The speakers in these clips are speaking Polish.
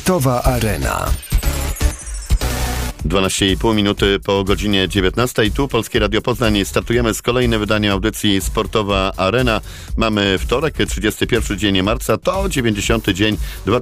Sportowa Arena. 12,5 minuty po godzinie 19. Tu Polskie Radio Poznań. Startujemy z kolejne wydanie audycji Sportowa Arena. Mamy wtorek, 31 dzień marca, to 90. dzień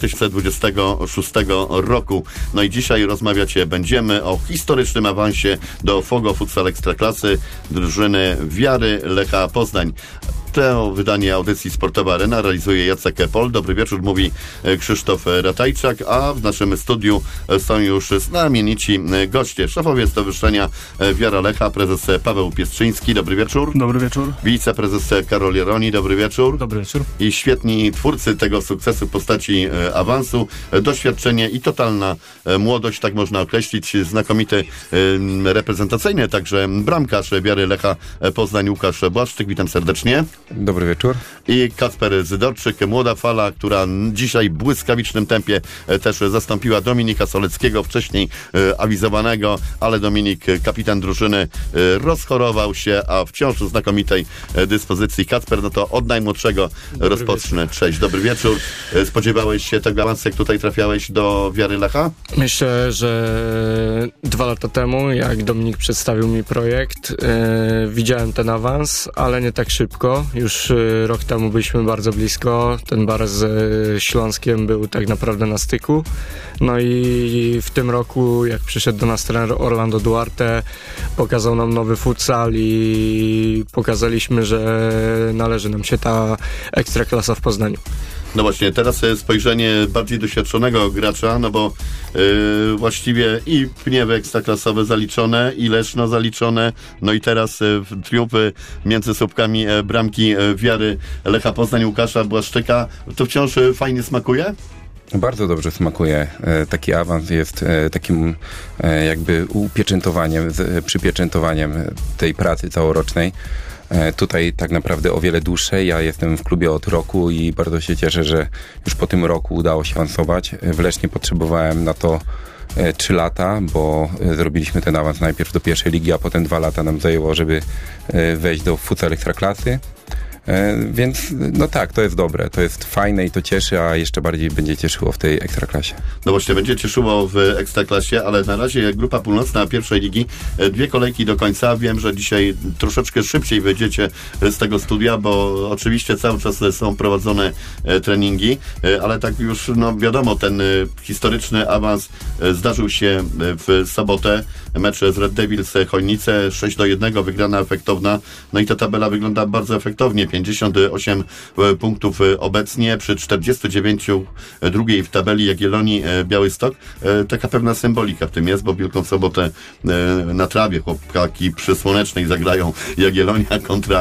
2026 roku. No i dzisiaj rozmawiać będziemy o historycznym awansie do Fogo Futsal Ekstraklasy drużyny Wiary Lecha Poznań. To wydanie audycji Sportowa Arena realizuje Jacek Pol. Dobry wieczór, mówi Krzysztof Ratajczak, a w naszym studiu są już znamienici goście. Szefowie Stowarzyszenia Wiara Lecha, prezes Paweł Piestrzyński. Dobry wieczór. Dobry wieczór. Wiceprezes Karol Jeroni. Dobry wieczór. Dobry wieczór. I świetni twórcy tego sukcesu w postaci awansu, doświadczenie i totalna młodość, tak można określić. Znakomity reprezentacyjny także bramkarz Wiary Lecha Poznań, Łukasz Błaszczyk. Witam serdecznie. Dobry wieczór. I Kacper Zydorczyk, młoda fala, która dzisiaj w błyskawicznym tempie też zastąpiła Dominika Soleckiego, wcześniej awizowanego, ale Dominik, kapitan drużyny, rozchorował się, a wciąż w znakomitej dyspozycji. Kacper, no to od najmłodszego rozpocznę. Cześć, dobry wieczór. Spodziewałeś się tego awansu, jak tutaj trafiałeś do Wiary Lecha? Myślę, że 2 lata temu, jak Dominik przedstawił mi projekt, widziałem ten awans, ale nie tak szybko. Już rok temu byliśmy bardzo blisko. Ten bar z Śląskiem był tak naprawdę na styku. No i w tym roku, jak przyszedł do nas trener Orlando Duarte, pokazał nam nowy futsal i pokazaliśmy, że należy nam się ta ekstraklasa w Poznaniu. No właśnie, teraz spojrzenie bardziej doświadczonego gracza, no bo właściwie i Pniewy ekstraklasowe zaliczone, i Leszno zaliczone, no i teraz triumfy między słupkami bramki Wiary Lecha Poznań, Łukasza Błaszczyka. To wciąż fajnie smakuje? Bardzo dobrze smakuje. Taki awans jest takim jakby upieczętowaniem, przypieczętowaniem tej pracy całorocznej. Tutaj tak naprawdę o wiele dłuższej. Ja jestem w klubie od roku i bardzo się cieszę, że już po tym roku udało się awansować. W Lesznie potrzebowałem na to 3 lata, bo zrobiliśmy ten awans najpierw do pierwszej ligi, a potem 2 lata nam zajęło, żeby wejść do futsal ekstraklasy. Więc no tak, to jest dobre, to jest fajne i to cieszy, a jeszcze bardziej będzie cieszyło w tej ekstraklasie. No właśnie, będzie cieszyło w ekstraklasie, ale na razie grupa północna pierwszej ligi, 2 kolejki do końca. Wiem, że dzisiaj troszeczkę szybciej wyjdziecie z tego studia, bo oczywiście cały czas są prowadzone treningi, ale tak już, no wiadomo, ten historyczny awans zdarzył się w sobotę. Mecz z Red Devils Chojnice, 6-1, wygrana efektowna. No i ta tabela wygląda bardzo efektownie. 58 punktów obecnie, przy 49 drugiej w tabeli Jagiellonii Białystok. Taka pewna symbolika w tym jest, bo Wielką Sobotę na trawie chłopaki przy Słonecznej zagrają Jagiellonia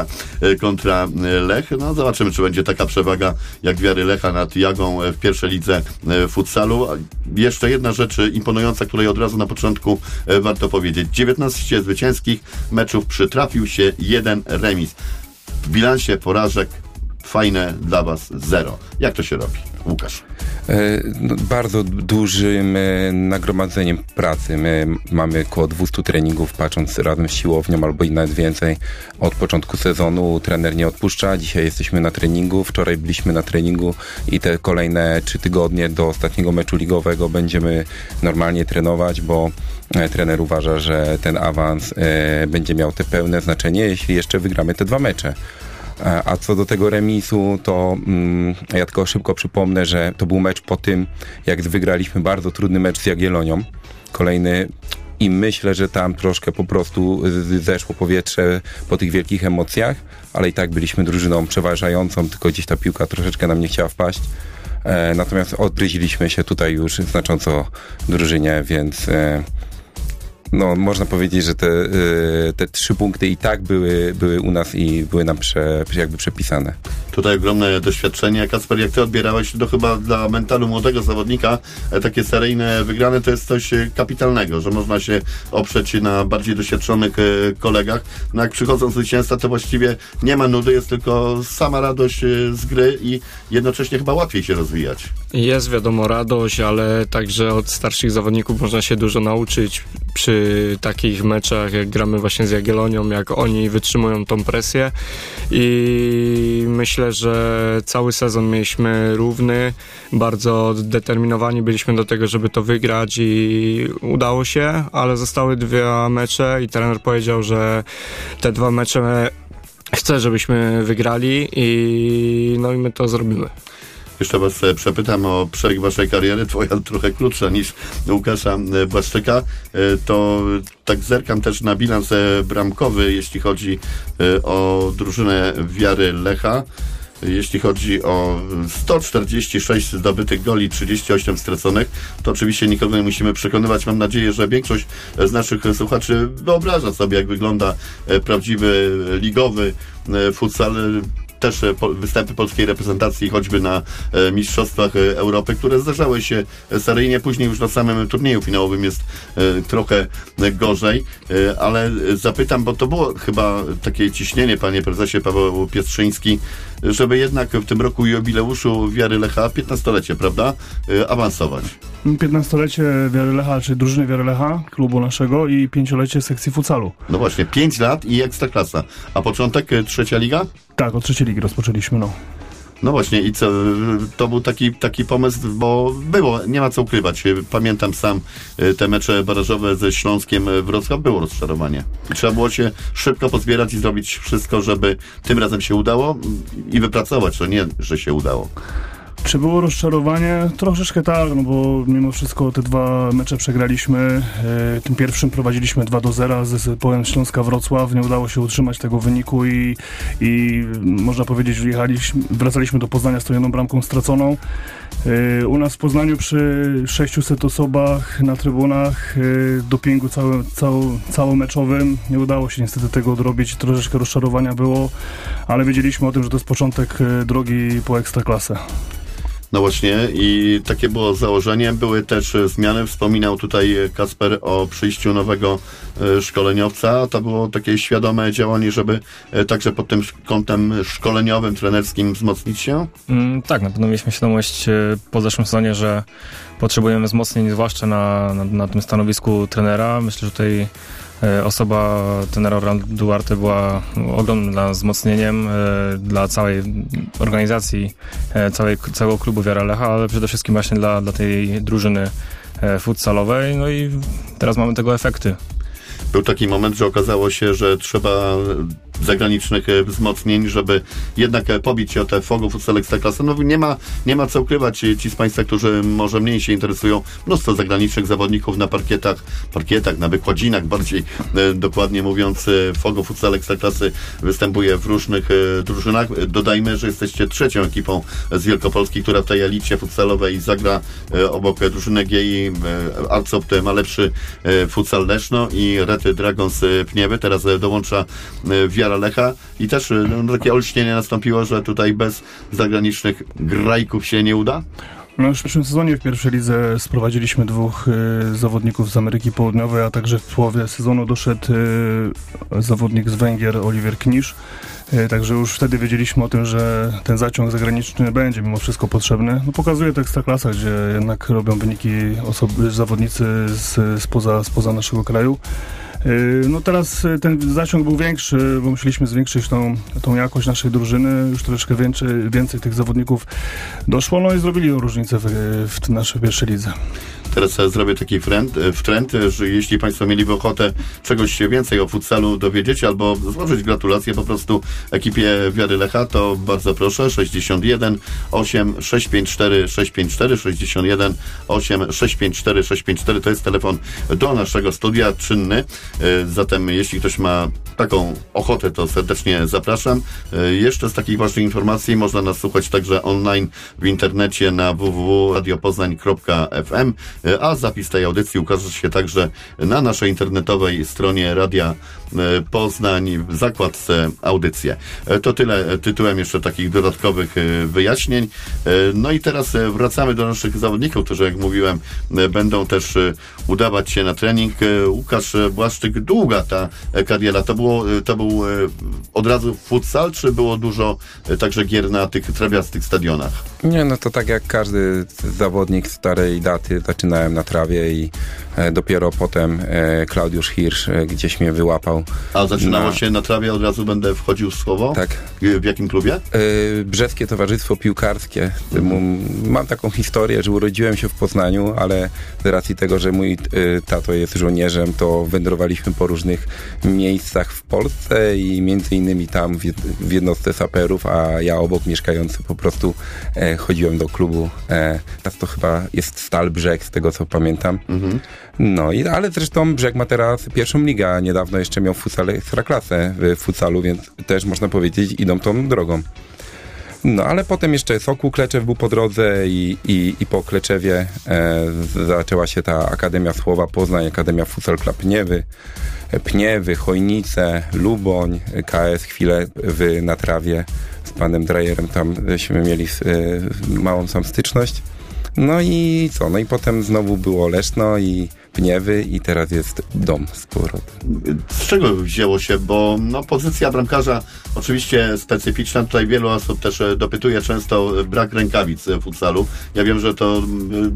kontra Lech. No zobaczymy, czy będzie taka przewaga jak Wiary Lecha nad Jagą w pierwszej lidze futsalu. Jeszcze jedna rzecz imponująca, której od razu na początku warto powiedzieć. 19 zwycięskich meczów, przytrafił się 1 remis. W bilansie porażek fajne dla was 0. Jak to się robi? Łukasz. Bardzo dużym nagromadzeniem pracy. My mamy około 200 treningów, patrząc razem z siłownią, albo i nawet więcej. Od początku sezonu trener nie odpuszcza. Dzisiaj jesteśmy na treningu, wczoraj byliśmy na treningu i te kolejne 3 tygodnie do ostatniego meczu ligowego będziemy normalnie trenować, bo trener uważa, że ten awans będzie miał te pełne znaczenie, jeśli jeszcze wygramy te 2 mecze. A co do tego remisu, to ja tylko szybko przypomnę, że to był mecz po tym, jak wygraliśmy bardzo trudny mecz z Jagiellonią. Kolejny, i myślę, że tam troszkę po prostu zeszło powietrze po tych wielkich emocjach, ale i tak byliśmy drużyną przeważającą, tylko gdzieś ta piłka troszeczkę nam nie chciała wpaść. Natomiast odgryźliśmy się tutaj już znacząco drużynie, więc no, można powiedzieć, że te 3 punkty i tak były u nas i były nam jakby przepisane. Tutaj ogromne doświadczenie. Kacper, jak ty odbierałeś, to chyba dla mentalu młodego zawodnika takie seryjne wygrane to jest coś kapitalnego, że można się oprzeć na bardziej doświadczonych kolegach. No jak przychodzą zwycięstwa, to właściwie nie ma nudy, jest tylko sama radość z gry i jednocześnie chyba łatwiej się rozwijać. Jest wiadomo radość, ale także od starszych zawodników można się dużo nauczyć przy przy takich meczach, jak gramy właśnie z Jagiellonią, jak oni wytrzymują tą presję i myślę, że cały sezon mieliśmy równy, bardzo zdeterminowani byliśmy do tego, żeby to wygrać i udało się, ale zostały 2 mecze i trener powiedział, że te 2 mecze chce, żebyśmy wygrali i my to zrobimy. Jeszcze was przepytam o przebieg waszej kariery, twoja trochę krótsza niż Łukasza Błaszczyka. To tak zerkam też na bilans bramkowy, jeśli chodzi o drużynę Wiary Lecha. Jeśli chodzi o 146 zdobytych goli, 38 straconych, to oczywiście nikogo nie musimy przekonywać. Mam nadzieję, że większość z naszych słuchaczy wyobraża sobie, jak wygląda prawdziwy ligowy futsal. Też występy polskiej reprezentacji, choćby na Mistrzostwach Europy, które zdarzały się seryjnie, później już na samym turnieju finałowym jest trochę gorzej, ale zapytam, bo to było chyba takie ciśnienie, panie prezesie Paweł Piestrzyński, żeby jednak w tym roku jubileuszu Wiary Lecha, 15-lecie, prawda, awansować. 15-lecie Wiary Lecha, czyli drużyny Wiary Lecha, klubu naszego i 5-lecie sekcji futsalu. No właśnie, 5 lat i Ekstraklasa. A początek 3. liga? Tak, od 3. ligi rozpoczęliśmy, No właśnie i co, to był taki pomysł, bo było, nie ma co ukrywać. Pamiętam sam te mecze barażowe ze Śląskiem Wrocław, było rozczarowanie. I trzeba było się szybko pozbierać i zrobić wszystko, żeby tym razem się udało i wypracować, to nie, że się udało. Czy było rozczarowanie? Troszeczkę tak, bo mimo wszystko te 2 mecze przegraliśmy. Tym pierwszym prowadziliśmy 2-0 ze zespołem Śląska Wrocław. Nie udało się utrzymać tego wyniku i można powiedzieć, wracaliśmy do Poznania z tą 1 bramką straconą. U nas w Poznaniu przy 600 osobach na trybunach, dopingu całomeczowym nie udało się niestety tego odrobić. Troszeczkę rozczarowania było, ale wiedzieliśmy o tym, że to jest początek drogi po Ekstraklasę. No właśnie i takie było założenie. Były też zmiany. Wspominał tutaj Kasper o przyjściu nowego szkoleniowca. To było takie świadome działanie, żeby także pod tym kątem szkoleniowym, trenerskim wzmocnić się? Tak, na pewno mieliśmy świadomość po zeszłym sezonie, że potrzebujemy wzmocnień, zwłaszcza na tym stanowisku trenera. Myślę, że tutaj osoba trenera Orlando Duarte była ogromnym dla nas wzmocnieniem, dla całej organizacji, całego klubu Wiara Lecha, ale przede wszystkim właśnie dla tej drużyny futsalowej. No i teraz mamy tego efekty. Był taki moment, że okazało się, że trzeba zagranicznych wzmocnień, żeby jednak pobić się o te Fogo Futsal Ekstraklasy. No nie ma co ukrywać, ci z Państwa, którzy może mniej się interesują, mnóstwo zagranicznych zawodników na parkietach, na wykładzinach, bardziej dokładnie mówiąc, Fogo Futsal Ekstraklasy występuje w różnych drużynach. Dodajmy, że jesteście 3. ekipą z Wielkopolski, która w tej elicie futsalowej zagra obok drużyny GI Arcopt ma lepszy futsal Leszno i Red Dragons Pniewy. Teraz dołącza Wiara Lecha i też takie olśnienie nastąpiło, że tutaj bez zagranicznych grajków się nie uda? No już w przyszłym sezonie w pierwszej lidze sprowadziliśmy 2 zawodników z Ameryki Południowej, a także w połowie sezonu doszedł zawodnik z Węgier, Oliwier Knisz. Także już wtedy wiedzieliśmy o tym, że ten zaciąg zagraniczny będzie mimo wszystko potrzebny. No, pokazuje to Ekstraklasa, gdzie jednak robią wyniki zawodnicy spoza naszego kraju. No teraz ten zasięg był większy, bo musieliśmy zwiększyć tą jakość naszej drużyny. Już troszeczkę więcej tych zawodników doszło, no i zrobili różnicę w naszej pierwszej lidze. Teraz zrobię taki trend, że jeśli Państwo mieliby ochotę czegoś więcej o futsalu dowiedzieć albo złożyć gratulacje po prostu ekipie Wiary Lecha, to bardzo proszę, 61 8 654 654 61 8 654 654 to jest telefon do naszego studia czynny. Zatem jeśli ktoś ma taką ochotę, to serdecznie zapraszam. Jeszcze z takich ważnych informacji można nas słuchać także online w internecie na www.radiopoznań.fm, a zapis tej audycji ukaże się także na naszej internetowej stronie Radia Poznań w zakładce audycje. To tyle tytułem jeszcze takich dodatkowych wyjaśnień. No i teraz wracamy do naszych zawodników, którzy, jak mówiłem, będą też udawać się na trening. Łukasz Błaszczyk, długa ta kariera. To był od razu futsal, czy było dużo także gier na tych trawiastych stadionach? Nie, no to tak jak każdy zawodnik starej daty, zaczynałem na trawie i Dopiero potem Klaudiusz Hirsch gdzieś mnie wyłapał. A zaczynało się na trawie, od razu będę wchodził w słowo? Tak. W jakim klubie? Brzeskie Towarzystwo Piłkarskie. Mam taką historię, że urodziłem się w Poznaniu, ale z racji tego, że mój tato jest żołnierzem, to wędrowaliśmy po różnych miejscach w Polsce i między innymi tam w jednostce saperów, a ja obok mieszkający po prostu chodziłem do klubu. Teraz to chyba jest Stal Brzeg, z tego co pamiętam. No i ale zresztą Brzeg ma teraz pierwszą ligę, a niedawno jeszcze miał futsal ekstraklasę w futsalu, więc też można powiedzieć idą tą drogą. No ale potem jeszcze Sokół Kleczew był po drodze i po Kleczewie zaczęła się ta Akademia Słowa Poznań, Akademia Futsal Club Pniewy, Chojnice, Luboń, KS chwilę na trawie z panem Drajerem, tamśmy mieli małą sam styczność. No i co? No i potem znowu było Leszno i Pniewy i teraz jest Dom z powrotem. Z czego wzięło się? Bo pozycja bramkarza oczywiście specyficzna. Tutaj wielu osób też dopytuje często brak rękawic w futsalu. Ja wiem, że to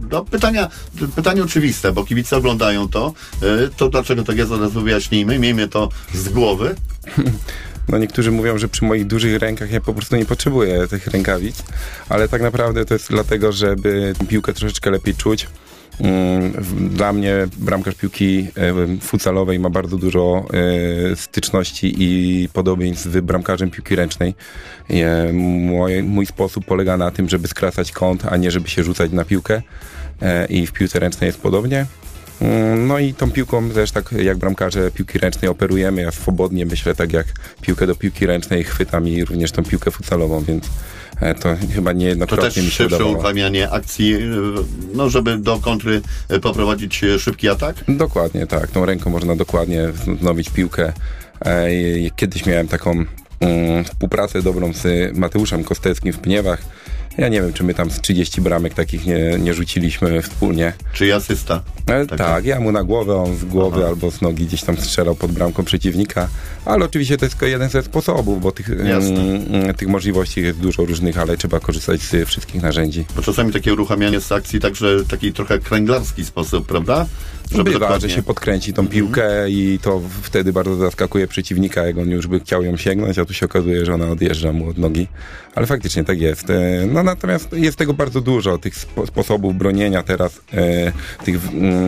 pytanie oczywiste, bo kibice oglądają to dlaczego tak jest, od razu wyjaśnijmy. Miejmy to z głowy. No niektórzy mówią, że przy moich dużych rękach ja po prostu nie potrzebuję tych rękawic, ale tak naprawdę to jest dlatego, żeby piłkę troszeczkę lepiej czuć. Dla mnie bramkarz piłki futsalowej ma bardzo dużo styczności i podobieństw z bramkarzem piłki ręcznej. Mój sposób polega na tym, żeby skracać kąt, a nie żeby się rzucać na piłkę i w piłce ręcznej jest podobnie. No i tą piłką też tak jak bramkarze piłki ręcznej operujemy, ja swobodnie myślę tak jak piłkę do piłki ręcznej chwytam i również tą piłkę futsalową, więc to chyba niejednokrotnie mi się udawało. To też szybsze uruchamianie akcji, żeby do kontry poprowadzić szybki atak? Dokładnie tak, tą ręką można dokładnie wznowić piłkę. Kiedyś miałem taką współpracę dobrą z Mateuszem Kosteckim w Pniewach. Ja nie wiem, czy my tam z 30 bramek takich nie rzuciliśmy wspólnie. Czy asysta? Tak, ja mu na głowę, on z głowy albo z nogi gdzieś tam strzelał pod bramką przeciwnika, ale oczywiście to jest tylko jeden ze sposobów, bo tych możliwości jest dużo różnych, ale trzeba korzystać z wszystkich narzędzi. Bo czasami takie uruchamianie z akcji także taki trochę kręglarski sposób, prawda? Bywa, że się podkręci tą piłkę i to wtedy bardzo zaskakuje przeciwnika, jak on już by chciał ją sięgnąć, a tu się okazuje, że ona odjeżdża mu od nogi. Ale faktycznie tak jest. Natomiast jest tego bardzo dużo, tych sposobów bronienia teraz, tych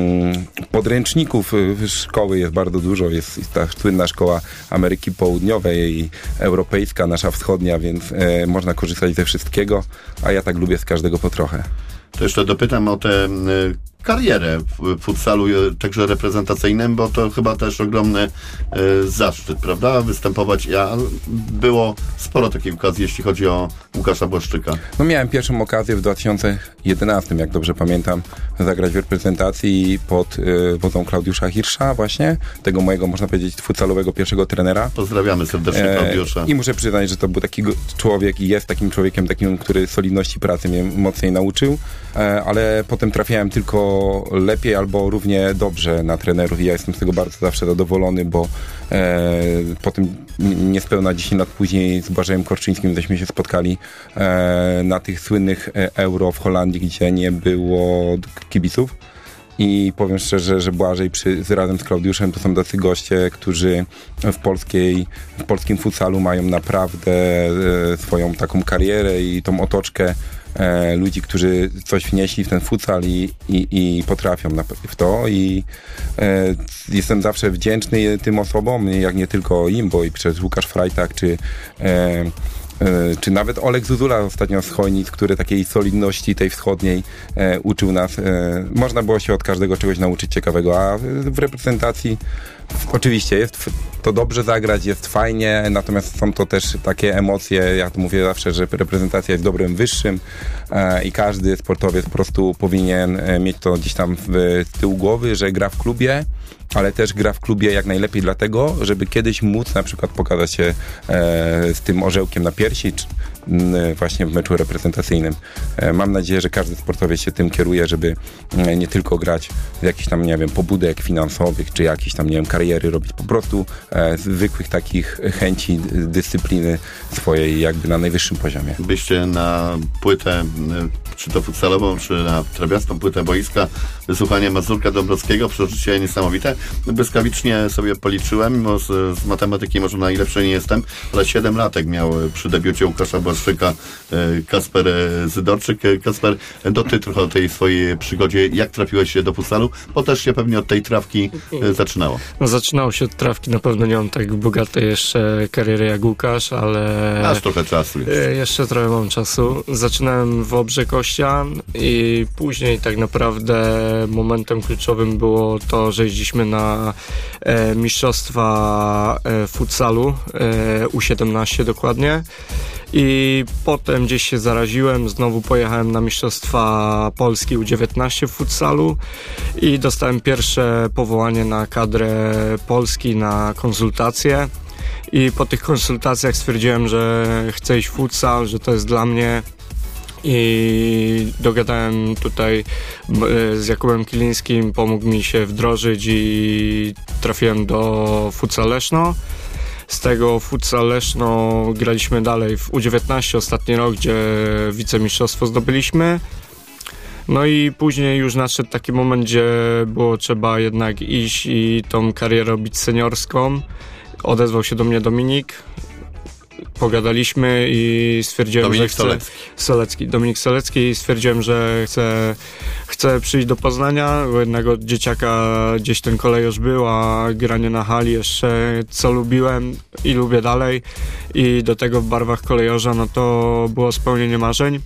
podręczników szkoły jest bardzo dużo. Jest ta słynna szkoła Ameryki Południowej i europejska, nasza wschodnia, więc można korzystać ze wszystkiego, a ja tak lubię z każdego po trochę. To jeszcze dopytam o tę karierę w futsalu, także reprezentacyjnym, bo to chyba też ogromny zaszczyt, prawda? Występować. Było sporo takich okazji, jeśli chodzi o Łukasza Błaszczyka. Miałem pierwszą okazję w 2011, jak dobrze pamiętam, zagrać w reprezentacji pod wodzą Klaudiusza Hirscha właśnie, tego mojego, można powiedzieć, futsalowego pierwszego trenera. Pozdrawiamy serdecznie Klaudiusza. I muszę przyznać, że to był taki człowiek i jest takim człowiekiem, który solidności pracy mnie mocniej nauczył, ale potem trafiałem tylko lepiej albo równie dobrze na trenerów i ja jestem z tego bardzo zawsze zadowolony, bo potem niespełna 10 lat później z Błażejem Korczyńskim żeśmy się spotkali na tych słynnych Euro w Holandii, gdzie nie było kibiców. I powiem szczerze, że Błażej razem z Klaudiuszem to są tacy goście, którzy w polskim futsalu mają naprawdę swoją taką karierę i tą otoczkę ludzi, którzy coś wnieśli w ten futsal i potrafią w to i jestem zawsze wdzięczny tym osobom, jak nie tylko im, bo i przez Łukasz Frajtak czy nawet Olek Zuzula ostatnio z Chojnic, który takiej solidności tej wschodniej uczył nas. Można było się od każdego czegoś nauczyć ciekawego, a w reprezentacji oczywiście jest to dobrze zagrać, jest fajnie, natomiast są to też takie emocje, ja to mówię zawsze, że reprezentacja jest dobrem wyższym i każdy sportowiec po prostu powinien mieć to gdzieś tam w tyłu głowy, że gra w klubie, ale też gra w klubie jak najlepiej dlatego, żeby kiedyś móc na przykład pokazać się z tym orzełkiem na piersi, czy właśnie w meczu reprezentacyjnym. Mam nadzieję, że każdy sportowiec się tym kieruje, żeby nie tylko grać z jakichś tam, nie wiem, pobudek finansowych, czy jakichś tam, nie wiem, kariery robić, po prostu zwykłych takich chęci, dyscypliny swojej jakby na najwyższym poziomie. Byście na płytę czy to futsalową, czy na trawiastą płytę boiska, słuchanie Mazurka Dąbrowskiego, przeżycie niesamowite. Błyskawicznie sobie policzyłem, mimo z matematyki może najlepszy nie jestem, ale 7 latek miał przy debiucie Łukasza Błaszczyka Kasper Zydorczyk. Kasper, to ty trochę o tej swojej przygodzie, jak trafiłeś do futsalu, bo też się pewnie od tej trawki zaczynało. No, zaczynało się od trawki, na pewno nie mam tak bogatej jeszcze kariery jak Łukasz, ale... Aż trochę czasu jest. Jeszcze trochę mam czasu. Zaczynałem w Obrze Kościan i później tak naprawdę momentem kluczowym było to, że jeździliśmy na mistrzostwa futsalu, U17 dokładnie. I potem gdzieś się zaraziłem, znowu pojechałem na mistrzostwa Polski U19 w futsalu i dostałem pierwsze powołanie na kadrę Polski na konsultacje. I po tych konsultacjach stwierdziłem, że chcę iść w futsal, że to jest dla mnie. I dogadałem tutaj z Jakubem Kilińskim, pomógł mi się wdrożyć i trafiłem do Futsal Leszno. Z tego Futsal Leszno graliśmy dalej w U19 ostatni rok, gdzie wicemistrzostwo zdobyliśmy. No i później już nadszedł taki moment, gdzie było trzeba jednak iść i tą karierę robić seniorską. Odezwał się do mnie Dominik, pogadaliśmy i stwierdziłem, że chcę... Dominik Solecki i stwierdziłem, że chcę przyjść do Poznania, bo jednak od dzieciaka gdzieś ten kolejorz był, a granie na hali jeszcze co lubiłem i lubię dalej i do tego w barwach kolejorza, no to było spełnienie marzeń.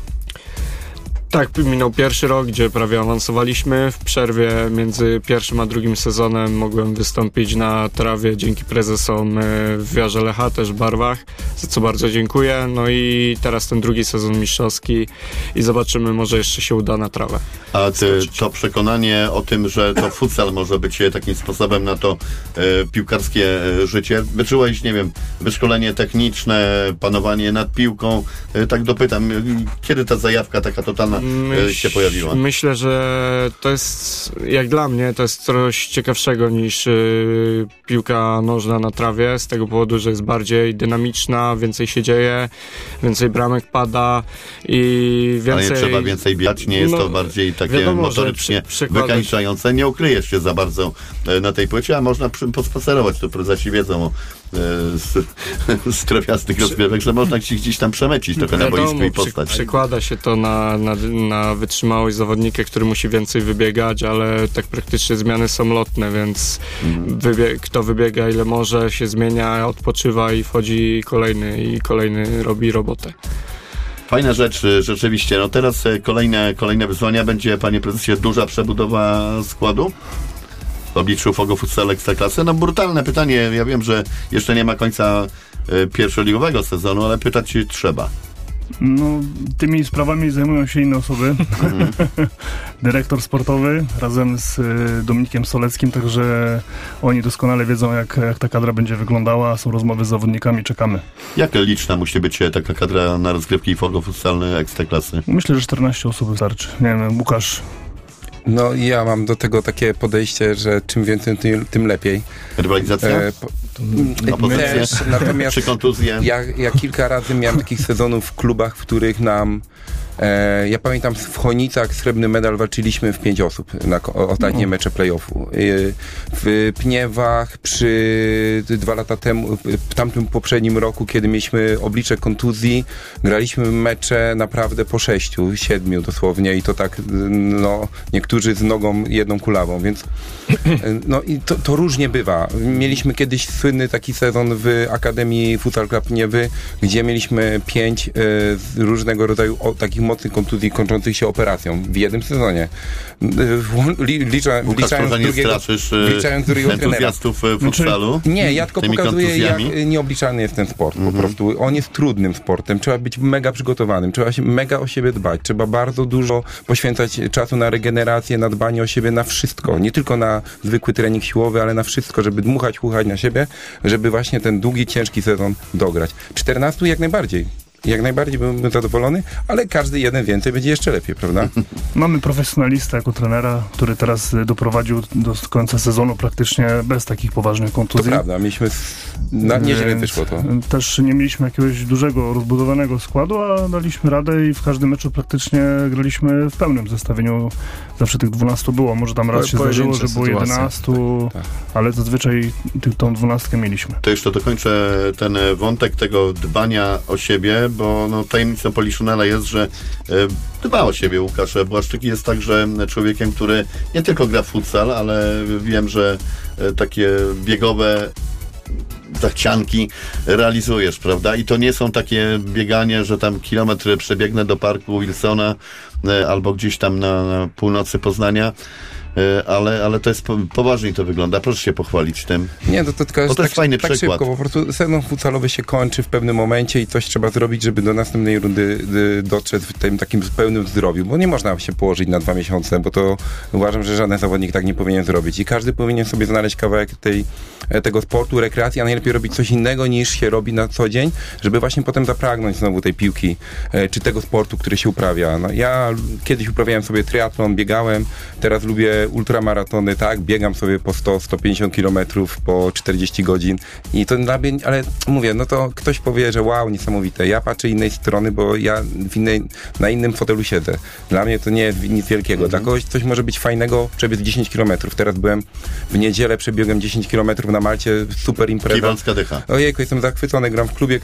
Tak, minął pierwszy rok, gdzie prawie awansowaliśmy. W przerwie między pierwszym a drugim sezonem mogłem wystąpić na trawie dzięki prezesom w Wiarze Lecha, też w barwach, za co bardzo dziękuję. No i teraz ten drugi sezon mistrzowski i zobaczymy, może jeszcze się uda na trawę. A to przekonanie o tym, że to futsal może być takim sposobem na to piłkarskie życie, wyczułeś, nie wiem, wyszkolenie techniczne, panowanie nad piłką, tak dopytam, kiedy ta zajawka taka totalna się pojawiła? Myślę, że to jest, jak dla mnie, to jest coś ciekawszego niż piłka nożna na trawie, z tego powodu, że jest bardziej dynamiczna, więcej się dzieje, więcej bramek pada i więcej... Ale nie trzeba więcej biegać, nie jest to bardziej takie wiadomo, motorycznie wykańczające. Nie ukryjesz się za bardzo na tej płycie, a można pospacerować, to prezesi wiedzą z trawiastych rozgrywek, że można gdzieś tam przemecić trochę na boisku i postać. Przekłada się to na wytrzymałość zawodnika, który musi więcej wybiegać, ale tak praktycznie zmiany są lotne, więc kto wybiega ile może, się zmienia, odpoczywa i wchodzi kolejny robi robotę. Fajna rzecz, rzeczywiście. No teraz kolejne wyzwania. Będzie, panie prezesie, duża przebudowa składu w obliczu Fogo Futsal Ekstraklasy. No brutalne pytanie. Ja wiem, że jeszcze nie ma końca pierwszoligowego sezonu, ale pytać trzeba. No, tymi sprawami zajmują się inne osoby. Dyrektor sportowy razem z Dominikiem Soleckim, także oni doskonale wiedzą, jak ta kadra będzie wyglądała. Są rozmowy z zawodnikami, czekamy. Jak liczna musi być taka kadra na rozgrywki Fogo Futsalne Ekstraklasy? Myślę, że 14 osób wystarczy. Nie wiem, Łukasz. No ja mam do tego takie podejście, że czym więcej, tym lepiej. Rywalizacja? Też, natomiast czy kontuzje? Ja kilka razy miałem takich sezonów w klubach, w których nam ja pamiętam w Chojnicach srebrny medal walczyliśmy w 5 osób na ostatnie mecze play-offu. W Pniewach przy 2 lata temu, w tamtym poprzednim roku, kiedy mieliśmy oblicze kontuzji, graliśmy mecze naprawdę po 6, 7 dosłownie i to tak, no, niektórzy z nogą jedną kulawą, więc no i to różnie bywa. Mieliśmy kiedyś słynny taki sezon w Akademii Futsal Club Pniewy, gdzie mieliśmy 5 różnego rodzaju takich mocnych kontuzji kończących się operacją w jednym sezonie. Wliczając drugiego entuzjastów futsalu? Nie, ja tylko pokazuję, jak nieobliczalny jest ten sport. Po prostu on jest trudnym sportem. Trzeba być mega przygotowanym. Trzeba się mega o siebie dbać. Trzeba bardzo dużo poświęcać czasu na regenerację, na dbanie o siebie, na wszystko. Nie tylko na zwykły trening siłowy, ale na wszystko, żeby dmuchać, chuchać na siebie, żeby właśnie ten długi, ciężki sezon dograć. 14 jak najbardziej. Jak najbardziej byłbym zadowolony, ale każdy jeden więcej będzie jeszcze lepiej, prawda? Mamy profesjonalistę jako trenera, który teraz doprowadził do końca sezonu praktycznie bez takich poważnych kontuzji. To prawda, mieliśmy Nieźle wyszło to. Też nie mieliśmy jakiegoś dużego, rozbudowanego składu, a daliśmy radę i w każdym meczu praktycznie graliśmy w pełnym zestawieniu. Zawsze tych 12 było. Może tam raz się zdarzyło, że było 11, tak. Ale zazwyczaj tą 12 mieliśmy. To jeszcze dokończę ten wątek tego dbania o siebie, bo tajemnicą Poliszynela jest, że dba o siebie Łukasz Błaszczyk. Jest także człowiekiem, który nie tylko gra w futsal, ale wiem, że takie biegowe zachcianki realizujesz, prawda? I to nie są takie bieganie, że tam kilometr przebiegnę do parku Wilsona albo gdzieś tam na północy Poznania, ale to jest poważnie to wygląda. Proszę się pochwalić tym. Nie, to tylko to jest fajny przykład. Szybko, po prostu sezon futsalowy się kończy w pewnym momencie i coś trzeba zrobić, żeby do następnej rundy dotrzeć w tym takim pełnym zdrowiu, bo nie można się położyć na 2 miesiące, bo to uważam, że żaden zawodnik tak nie powinien zrobić i każdy powinien sobie znaleźć kawałek tego sportu, rekreacji, a najlepiej robić coś innego niż się robi na co dzień, żeby właśnie potem zapragnąć znowu tej piłki, czy tego sportu, który się uprawia. Ja kiedyś uprawiałem sobie triatlon, biegałem, teraz lubię ultramaratony, tak, biegam sobie po 100-150 kilometrów po 40 godzin i to dla mnie, ale mówię, to ktoś powie, że wow, niesamowite. Ja patrzę innej strony, bo ja na innym fotelu siedzę. Dla mnie to nie jest nic wielkiego. Dla kogoś coś może być fajnego, przebiec 10 kilometrów. Teraz byłem w niedzielę, przebiegłem 10 kilometrów na Malcie, super impreza. Kiwalska dycha. Ojejku, jestem zachwycony, gram w klubie,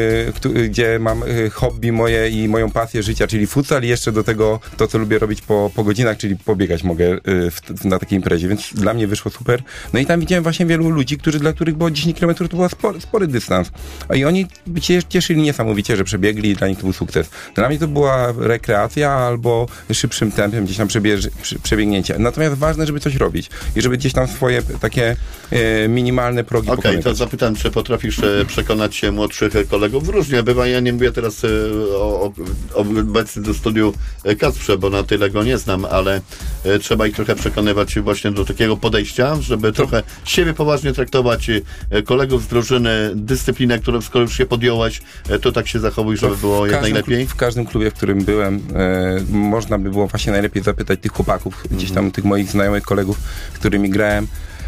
gdzie mam hobby moje i moją pasję życia, czyli futsal i jeszcze do tego to, co lubię robić po godzinach, czyli pobiegać mogę na takiej imprezie, więc dla mnie wyszło super. I tam widziałem właśnie wielu ludzi, dla których było 10 km to był spory dystans. I oni się cieszyli niesamowicie, że przebiegli i dla nich to był sukces. Dla mnie to była rekreacja albo szybszym tempem gdzieś tam przebiegnięcie. Natomiast ważne, żeby coś robić i żeby gdzieś tam swoje takie minimalne progi pokonywać. To zapytam, czy potrafisz przekonać się młodszych kolegów? Różnie bywa, ja nie mówię teraz o obecnym do studiu Kacprze, bo na tyle go nie znam, ale trzeba ich trochę przekonywać właśnie do takiego podejścia, żeby trochę siebie poważnie traktować, kolegów z drużyny, dyscyplinę, którą skoro już się podjąłeś, to tak się zachowuj, żeby było jak najlepiej. W każdym klubie, w którym byłem, można by było właśnie najlepiej zapytać tych chłopaków, gdzieś tam tych moich znajomych kolegów, z którymi grałem,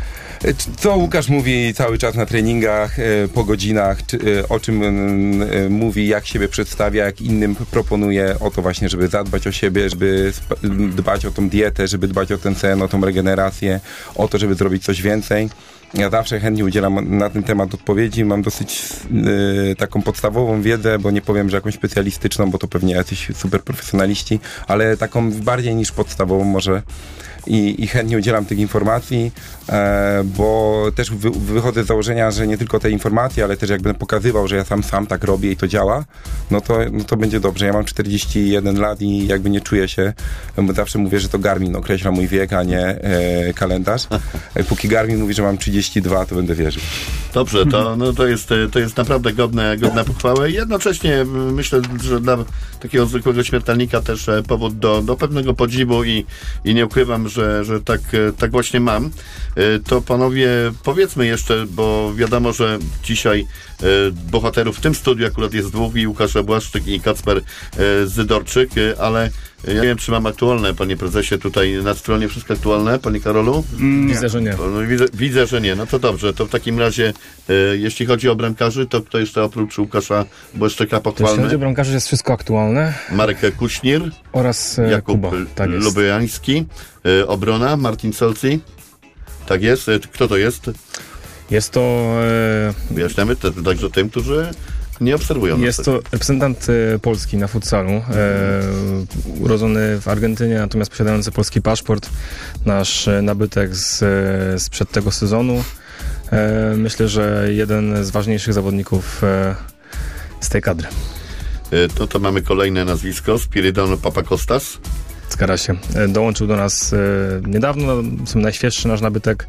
co Łukasz mówi cały czas na treningach, po godzinach, o czym mówi, jak siebie przedstawia, jak innym proponuje, o to właśnie, żeby zadbać o siebie, żeby dbać o tą dietę, żeby dbać o ten sen, o tą regenerację, o to, żeby zrobić coś więcej. Ja zawsze chętnie udzielam na ten temat odpowiedzi. Mam dosyć taką podstawową wiedzę, bo nie powiem, że jakąś specjalistyczną, bo to pewnie jacyś super profesjonaliści, ale taką bardziej niż podstawową może i chętnie udzielam tych informacji, bo też wychodzę z założenia, że nie tylko te informacje, ale też jak będę pokazywał, że ja sam tak robię i to działa, no to będzie dobrze. Ja mam 41 lat i jakby nie czuję się, bo zawsze mówię, że to Garmin określa mój wiek, a nie kalendarz. Póki Garmin mówi, że mam 32, to będę wierzył. Dobrze, to jest naprawdę godne pochwały. Jednocześnie myślę, że dla takiego zwykłego śmiertelnika też powód do pewnego podziwu i nie ukrywam, że tak właśnie mam. To panowie, powiedzmy jeszcze, bo wiadomo, że dzisiaj bohaterów w tym studiu akurat jest dwóch, i Łukasz Błaszczyk i Kacper Zydorczyk, ale ja nie wiem, czy mam aktualne, panie prezesie, tutaj na stronie wszystko aktualne, panie Karolu? Widzę, że nie. Widzę, że nie. No to dobrze, to w takim razie jeśli chodzi o bramkarzy, to kto jeszcze oprócz Łukasza Błaszczyka pochwalny? Jeśli chodzi o bramkarzy, jest wszystko aktualne. Marek Kuśnir oraz Jakub Kuba. Tak jest. Lubiański, obrona Martin Solci. Tak jest. Kto to jest? Jest to... Wyjaśniamy także tym, którzy nie obserwują. Jest to reprezentant Polski na futsalu, urodzony w Argentynie, natomiast posiadający polski paszport, nasz nabytek sprzed tego sezonu. Myślę, że jeden z ważniejszych zawodników z tej kadry. To mamy kolejne nazwisko, Spiridon Papakostas. Zgadza się. Dołączył do nas niedawno, najświeższy nasz nabytek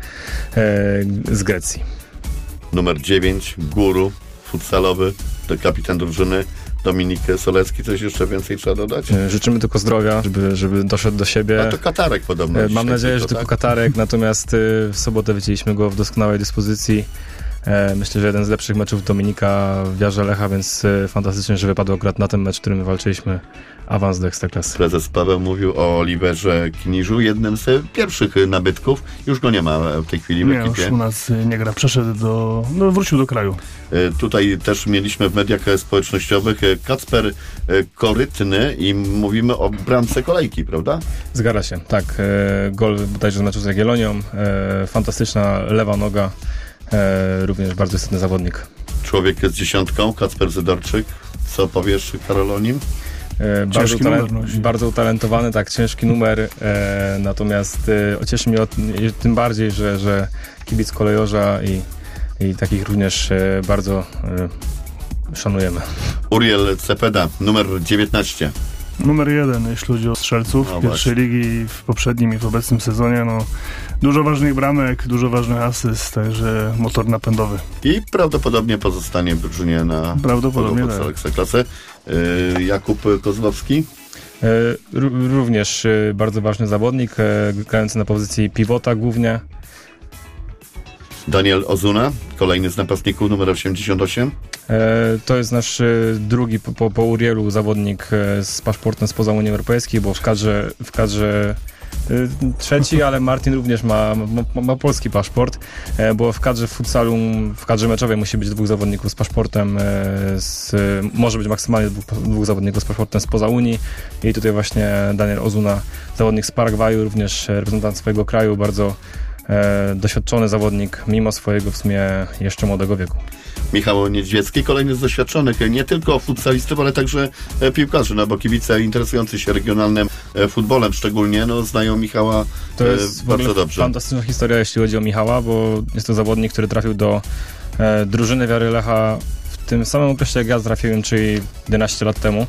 z Grecji. Numer 9, guru futsalowy, to kapitan drużyny Dominik Solecki. Coś jeszcze więcej trzeba dodać? Życzymy tylko zdrowia, żeby doszedł do siebie. A to katarek podobno. Mam nadzieję, że tylko katarek, natomiast w sobotę widzieliśmy go w doskonałej dyspozycji. Myślę, że jeden z lepszych meczów Dominika w Jarze Lecha, więc fantastycznie, że wypadł akurat na ten mecz, w którym walczyliśmy awans do Ekstraklasy. Prezes Paweł mówił o Oliverze Kniżu, jednym z pierwszych nabytków. Już go nie ma w tej chwili w ekipie. Już u nas nie gra. Przeszedł wrócił do kraju. Tutaj też mieliśmy w mediach społecznościowych Kacper Korytny i mówimy o bramce kolejki, prawda? Zgadza się, tak. Gol bodajże z meczu z Jagiellonią. Fantastyczna lewa noga. Również bardzo istotny zawodnik. Człowiek z dziesiątką, Kacper Zydorczyk. Co powiesz, Karol, o nim? Bardzo utalentowany, tak, ciężki numer, natomiast cieszy mnie tym bardziej, że kibic Kolejorza i takich również bardzo szanujemy. Uriel Cepeda, numer 19. Numer 1, jeśli chodzi o strzelców pierwszej ligi w poprzednim i w obecnym sezonie. Dużo ważnych bramek, dużo ważnych asyst, także motor napędowy. I prawdopodobnie pozostanie w drużynie na Ekstraklasy. Jakub Kozłowski. Również bardzo ważny zawodnik, grający na pozycji pivota głównie. Daniel Ozuna, kolejny z napastników, numer 88. To jest nasz drugi po Urielu zawodnik z paszportem spoza Unii Europejskiej, bo w kadrze trzeci, ale Martin również ma polski paszport, bo w kadrze futsalu, w kadrze meczowej musi być 2 zawodników z paszportem, może być maksymalnie 2 zawodników z paszportem spoza Unii i tutaj właśnie Daniel Ozuna, zawodnik z Paragwaju, również reprezentant swojego kraju, bardzo doświadczony zawodnik, mimo swojego w sumie jeszcze młodego wieku. Michał Niedźwiecki, kolejny z doświadczonych, nie tylko futsalistów, ale także piłkarzy, bo kibice interesujący się regionalnym futbolem szczególnie, znają Michała to jest bardzo dobrze. Fantastyczna historia, jeśli chodzi o Michała, bo jest to zawodnik, który trafił do drużyny Wiary Lecha w tym samym okresie, jak ja trafiłem, czyli 11 lat temu.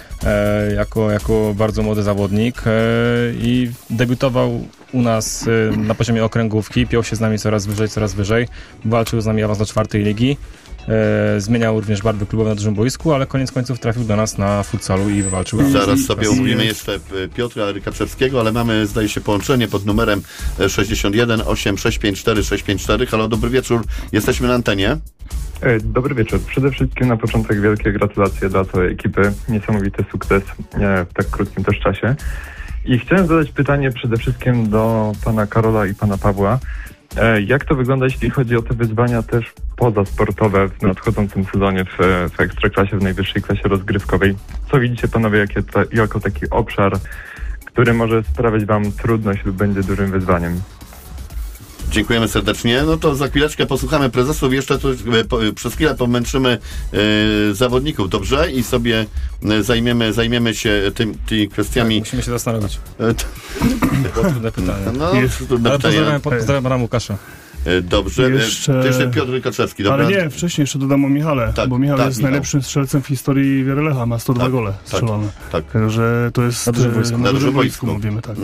Jako bardzo młody zawodnik i debiutował u nas na poziomie okręgówki, piął się z nami coraz wyżej, walczył z nami awans do 4. ligi, zmieniał również barwy klubowe na dużym boisku, ale koniec końców trafił do nas na futsalu i wywalczył. Zaraz sobie omówimy jeszcze Piotra Rykaczewskiego, ale mamy, zdaje się, połączenie pod numerem 61 8654 654. Halo, dobry wieczór, jesteśmy na antenie. Dobry wieczór. Przede wszystkim na początek wielkie gratulacje dla całej ekipy. Niesamowity sukces w tak krótkim też czasie. I chciałem zadać pytanie przede wszystkim do pana Karola i pana Pawła. Jak to wygląda, jeśli chodzi o te wyzwania też pozasportowe w nadchodzącym sezonie w Ekstraklasie, w najwyższej klasie rozgrywkowej? Co widzicie panowie jako taki obszar, który może sprawiać wam trudność lub będzie dużym wyzwaniem? Dziękujemy serdecznie. To za chwileczkę posłuchamy prezesów. Jeszcze tu przez chwilę pomęczymy zawodników, dobrze? I sobie zajmiemy się tymi kwestiami. Musimy się zastanowić. Trudne pytanie. Jest trudne pytanie. Pozdrawiam pana Łukasza. Dobrze, jeszcze Piotr Rykaczewski, dobra? Ale nie, wcześniej jeszcze dodam o Michale, bo Michał jest najlepszym strzelcem w historii Wiary Lecha, ma 102 gole strzelone. Także to jest na dużym boisku mówimy, tak.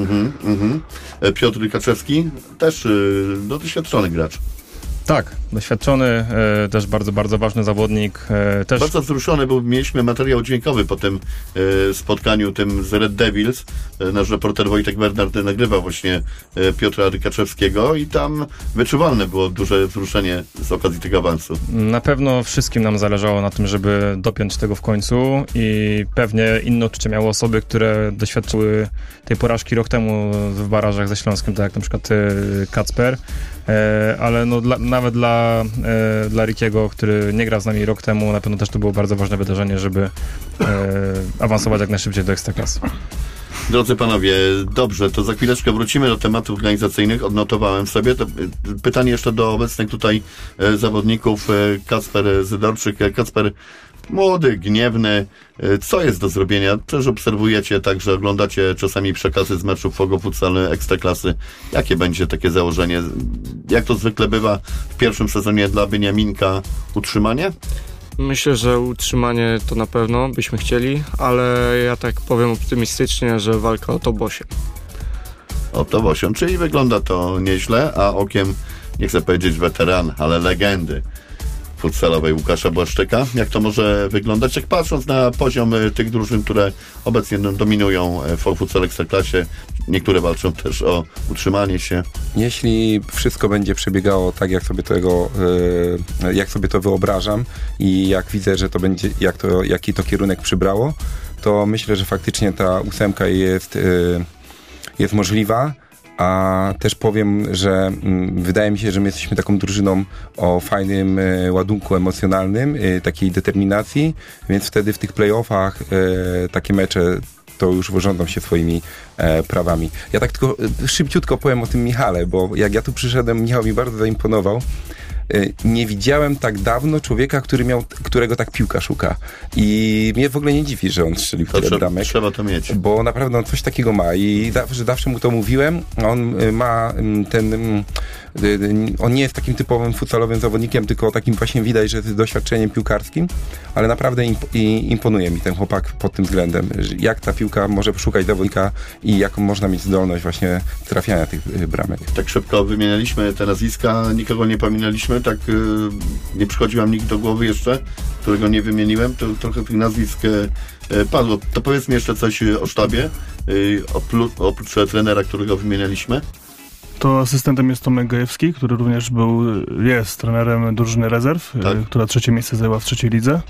Piotr Rykaczewski, też doświadczony gracz. Tak, doświadczony, też bardzo, bardzo ważny zawodnik. Bardzo wzruszony był, mieliśmy materiał dźwiękowy po tym spotkaniu tym z Red Devils. Nasz reporter Wojtek Bernard nagrywał właśnie Piotra Rykaczewskiego i tam wyczuwalne było duże wzruszenie z okazji tego awansu. Na pewno wszystkim nam zależało na tym, żeby dopiąć tego w końcu i pewnie inne odczucia miały osoby, które doświadczyły tej porażki rok temu w barażach ze Śląskiem, tak jak na przykład Kacper. Ale nawet dla Rickiego, który nie grał z nami rok temu, na pewno też to było bardzo ważne wydarzenie, żeby awansować jak najszybciej do Ekstraklasy. Drodzy panowie, dobrze, to za chwileczkę wrócimy do tematów organizacyjnych. Odnotowałem sobie. To pytanie jeszcze do obecnych tutaj zawodników. Kacper Zydorczyk. Kacper, młody, gniewny. Co jest do zrobienia? Też obserwujecie, także oglądacie czasami przekazy z meczów Fogo Futsal Ekstraklasy. Jakie będzie takie założenie? Jak to zwykle bywa w pierwszym sezonie dla Beniaminka? Utrzymanie? Myślę, że utrzymanie to na pewno byśmy chcieli, ale ja tak powiem optymistycznie, że walka o top 8. O top 8, czyli wygląda to nieźle, a okiem, nie chcę powiedzieć weteran, ale legendy. futsalowej Łukasza Błaszczyka. Jak to może wyglądać? Jak patrząc na poziom tych drużyn, które obecnie dominują w futsal Ekstraklasie, niektóre walczą też o utrzymanie się. Jeśli wszystko będzie przebiegało tak, jak sobie to wyobrażam i jak widzę, że to będzie, jaki to kierunek przybrało, to myślę, że faktycznie ta 8 jest możliwa. A też powiem, że wydaje mi się, że my jesteśmy taką drużyną o fajnym ładunku emocjonalnym, takiej determinacji, więc wtedy w tych play-offach takie mecze to już rządzą się swoimi prawami. Ja tak tylko szybciutko powiem o tym Michale, bo jak ja tu przyszedłem, Michał mi bardzo zaimponował. Nie widziałem tak dawno człowieka, którego tak piłka szuka. I mnie w ogóle nie dziwi, że on strzelił tyle bramek. Trzeba to mieć. Bo naprawdę on coś takiego ma i zawsze mu to mówiłem. On ma on nie jest takim typowym futsalowym zawodnikiem, tylko takim właśnie widać, że z doświadczeniem piłkarskim, ale naprawdę imponuje mi ten chłopak pod tym względem, jak ta piłka może szukać zawodnika i jaką można mieć zdolność właśnie trafiania tych bramek. Tak szybko wymienialiśmy te nazwiska, nikogo nie pominęliśmy, tak nie przychodzi wam nikt do głowy jeszcze, którego nie wymieniłem, to trochę tych nazwisk padło. To powiedz mi jeszcze coś o sztabie, oprócz trenera, którego wymienialiśmy. To asystentem jest Tomek Gajewski, który również jest trenerem drużyny rezerw, tak, która 3. miejsce zajęła w 3. lidze.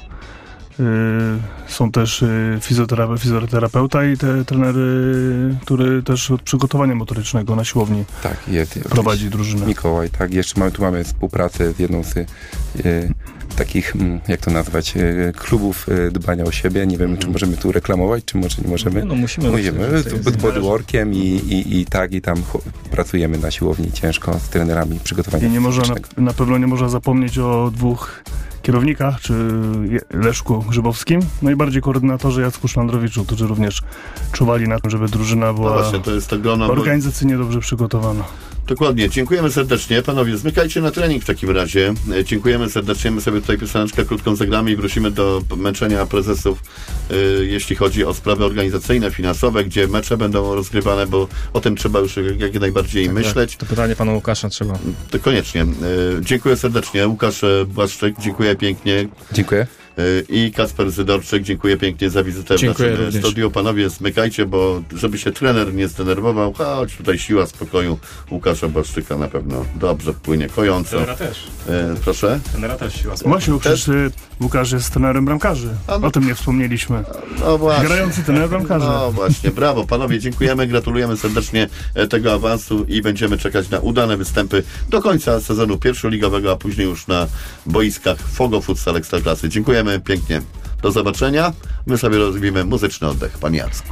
Są też fizjoterapeuta i trener, który też od przygotowania motorycznego na siłowni prowadzi drużynę. Mikołaj, tak. Jeszcze mamy współpracę z jedną z takich, jak to nazwać, klubów dbania o siebie. Nie wiem, czy możemy tu reklamować, czy może nie możemy. No musimy. Z bodyworkiem i tam pracujemy na siłowni ciężko z trenerami przygotowania. I na pewno nie można zapomnieć o 2 kierownikach, czy Leszku Grzybowskim, no i bardziej koordynatorze Jacku Szlandrowiczu, którzy również czuwali na tym, żeby drużyna była organizacyjnie dobrze przygotowana. Dokładnie. Dziękujemy serdecznie. Panowie, zmykajcie na trening w takim razie. Dziękujemy serdecznie. My sobie tutaj pioseneczkę krótką zagramy i wrócimy do męczenia prezesów, jeśli chodzi o sprawy organizacyjne, finansowe, gdzie mecze będą rozgrywane, bo o tym trzeba już jak najbardziej myśleć. To pytanie pana Łukasza trzeba. To koniecznie. Dziękuję serdecznie. Łukasz Błaszczyk, dziękuję pięknie. Dziękuję. I Kacper Zydorczyk, dziękuję pięknie za wizytę w naszym studiu. Panowie, zmykajcie, bo żeby się trener nie zdenerwował, choć tutaj siła spokoju Łukasza Błaszczyka na pewno dobrze płynie, kojąco. Trenera też. Proszę? Trenera też siła spokoju. Właśnie, Łukasz jest trenerem bramkarzy. O tym nie wspomnieliśmy. No właśnie. Grający trener bramkarzy. No właśnie, brawo. Panowie, dziękujemy, gratulujemy serdecznie tego awansu i będziemy czekać na udane występy do końca sezonu pierwszoligowego, a później już na boiskach Fogo Futsal Ekstraklasy. Dziękujemy pięknie. Do zobaczenia. My sobie rozwijemy muzyczny oddech. Pan Jacku.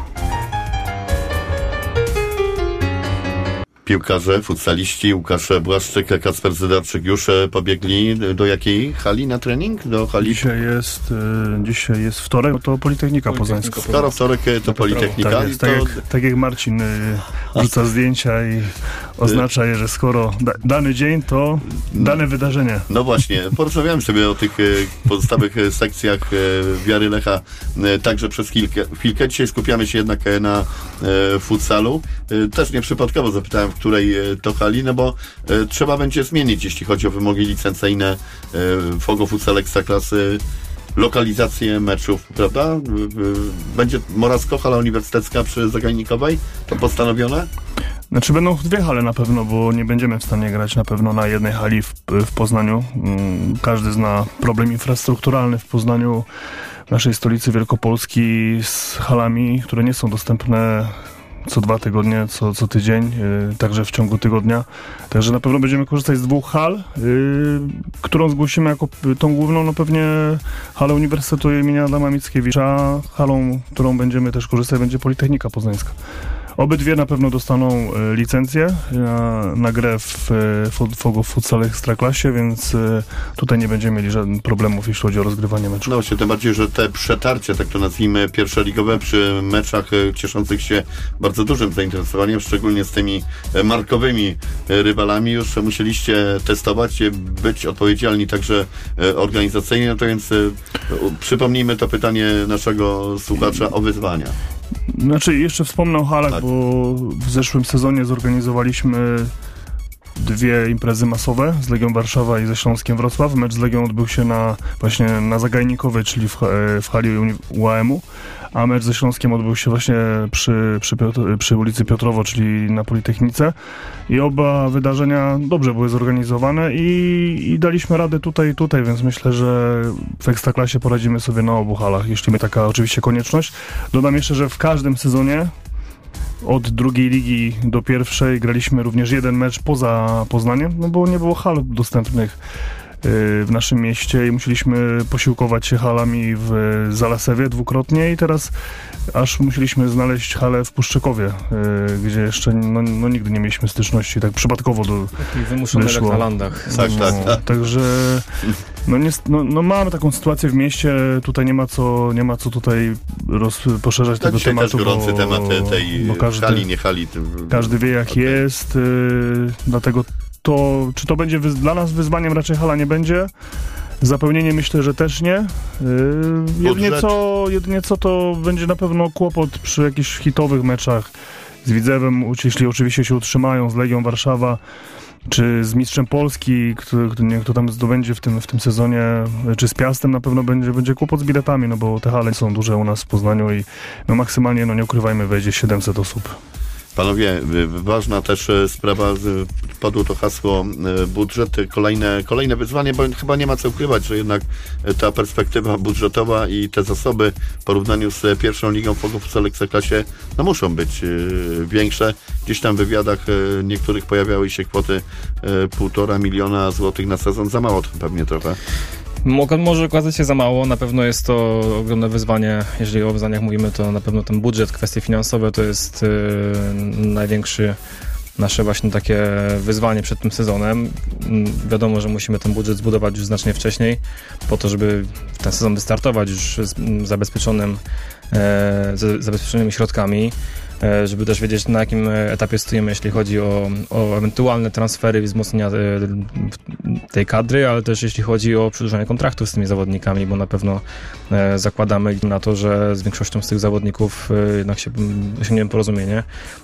Piłkarze, futsaliści, Łukasz Błaszczyk, Kacper Zydorczyk już pobiegli do jakiej hali na trening? Do hali? Dzisiaj jest wtorek, to Politechnika Poznańska. Skoro wtorek to Politechnika. Tak, jest, tak jak Marcin rzuca zdjęcia i oznacza je, że skoro dany dzień, to dane wydarzenie. No właśnie, porozmawiałem sobie o tych pozostałych sekcjach Wiary Lecha także przez chwilkę. Dzisiaj skupiamy się jednak na futsalu. Też nieprzypadkowo zapytałem, w której to hali, no bo trzeba będzie zmienić, jeśli chodzi o wymogi licencyjne Fogo Futsal Ekstraklasy, lokalizację meczów, prawda? Będzie Morawsko, hala uniwersytecka przy Zagajnikowej, to postanowione? Znaczy będą 2 hale na pewno, bo nie będziemy w stanie grać na pewno na jednej hali w Poznaniu. Każdy zna problem infrastrukturalny w Poznaniu, w naszej stolicy Wielkopolski, z halami, które nie są dostępne co 2 tygodnie, co tydzień, także w ciągu tygodnia. Także na pewno będziemy korzystać z 2 hal, którą zgłosimy jako tą główną, no pewnie halę Uniwersytetu imienia Adama Mickiewicza. Halą, którą będziemy też korzystać, będzie Politechnika Poznańska. Obydwie na pewno dostaną licencję na grę w Fogo Futsal Ekstraklasie, więc tutaj nie będziemy mieli żadnych problemów, jeśli chodzi o rozgrywanie meczów. No właśnie, tym bardziej, że te przetarcia, tak to nazwijmy, pierwszoligowe przy meczach cieszących się bardzo dużym zainteresowaniem, szczególnie z tymi markowymi rywalami, już musieliście testować, być odpowiedzialni także organizacyjnie, no to więc przypomnijmy to pytanie naszego słuchacza o wyzwania. Znaczy, jeszcze wspomnę o halach, tak, bo w zeszłym sezonie zorganizowaliśmy dwie imprezy masowe z Legią Warszawa i ze Śląskiem Wrocław. Mecz z Legią odbył się właśnie na Zagajnikowej, czyli w hali UAM-u, a mecz ze Śląskiem odbył się właśnie przy ulicy Piotrowo, czyli na Politechnice. I oba wydarzenia dobrze były zorganizowane i daliśmy radę tutaj, więc myślę, że w Ekstraklasie poradzimy sobie na obu halach, jeśli my taka oczywiście konieczność. Dodam jeszcze, że w każdym sezonie od drugiej ligi do pierwszej graliśmy również jeden mecz poza Poznaniem, no bo nie było hal dostępnych w naszym mieście i musieliśmy posiłkować się halami w Zalasewie dwukrotnie i teraz aż musieliśmy znaleźć halę w Puszczykowie, gdzie jeszcze nigdy nie mieliśmy styczności, tak przypadkowo Takich wymuszonych na landach. Tak. Także mamy taką sytuację w mieście, tutaj nie ma co tutaj poszerzać tego tematu. To jest gorący temat tej hali, nie hali. Każdy wie jak jest, dlatego czy to będzie dla nas wyzwaniem, raczej hala nie będzie. Zapełnienie myślę, że też nie. Jedynie co to będzie na pewno kłopot przy jakichś hitowych meczach z Widzewem, jeśli oczywiście się utrzymają, z Legią Warszawa, czy z Mistrzem Polski, kto tam zdobędzie w tym sezonie, czy z Piastem na pewno będzie kłopot z biletami, no bo te hale są duże u nas w Poznaniu i maksymalnie, nie ukrywajmy, wejdzie 700 osób. Panowie, ważna też sprawa, padło to hasło budżet, kolejne wyzwanie, bo chyba nie ma co ukrywać, że jednak ta perspektywa budżetowa i te zasoby w porównaniu z pierwszą ligą Fogów w Ekstraklasie muszą być większe. Gdzieś tam w wywiadach niektórych pojawiały się kwoty 1,5 miliona złotych na sezon, za mało to pewnie trochę. Może okazać się za mało, na pewno jest to ogromne wyzwanie, jeżeli o wyzwaniach mówimy, to na pewno ten budżet, kwestie finansowe to jest największy nasze właśnie takie wyzwanie przed tym sezonem. Wiadomo, że musimy ten budżet zbudować już znacznie wcześniej, po to, żeby ten sezon wystartować już z zabezpieczonymi środkami, żeby też wiedzieć, na jakim etapie stoimy, jeśli chodzi o ewentualne transfery i wzmocnienia tej kadry, ale też jeśli chodzi o przedłużanie kontraktów z tymi zawodnikami, bo na pewno zakładamy na to, że z większością z tych zawodników jednak osiągniemy porozumienie